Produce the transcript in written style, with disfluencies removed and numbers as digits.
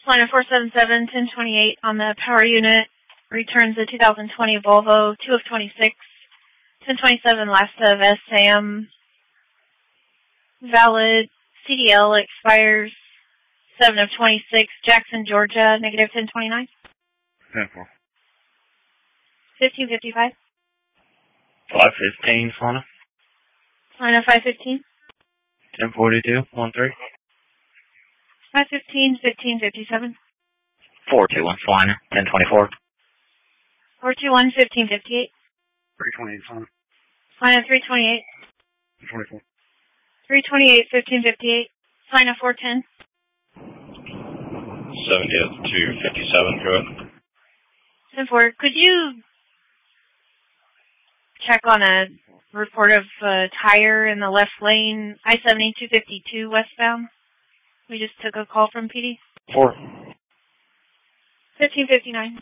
Line of 477-1028 on the power unit. Returns a 2020 Volvo, 2 of 26. 1027 last of SAM. Valid. CDL expires 7 of 26. Jackson, Georgia, negative 1029. 10-4. 1555. 515, Fauna. Line of 515. 1042, 13. 515, 1557. 421, Flyer, 1024. 421, 1558. 328, Fauna. Line of 328. 24. 328, 1558. Line of 410. 70th to 57, go ahead. 10-4. Could you check on a report of a tire in the left lane, I-70 252 westbound? We just took a call from PD. 4. 1559.